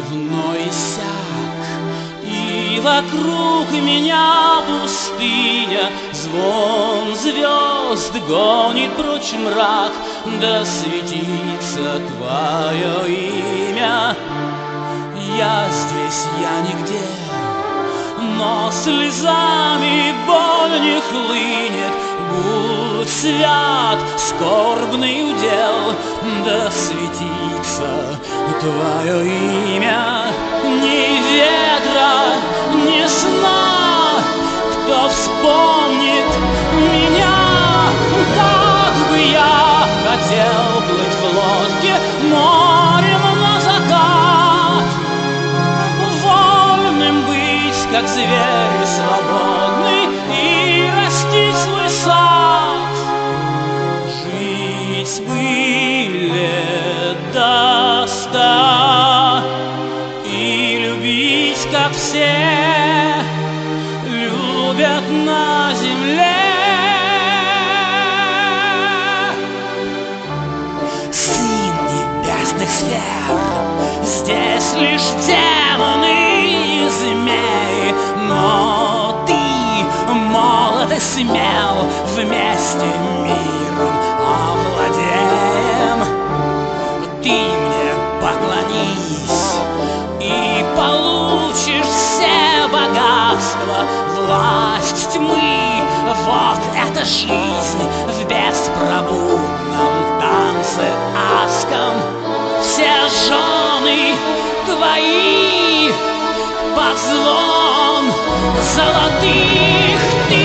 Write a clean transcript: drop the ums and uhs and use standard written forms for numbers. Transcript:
дневной иссяк, и вокруг меня пустыня. Звон звезд гонит прочь мрак, да светится твое имя. Я здесь, я нигде, но слезами боль не хлынет. Будь свят, скорбный удел, да светится твое имя. Ни ветра, ни сна, кто вспомнит меня. Как бы я хотел плыть в лодке морем на закат, вольным быть, как зверь свободный, и растить свой сад. Жить бы лет до 100 и любить, как все любят на земле. Сын небесных сфер, здесь лишь демоны и змеи, но ты молод и смел, вместе миром овладеем. Ты мне поклонись и получишь все богатства, власть тьмы. Вот эта жизнь в беспробудном танце адском. Все жены твои под звон золотых ты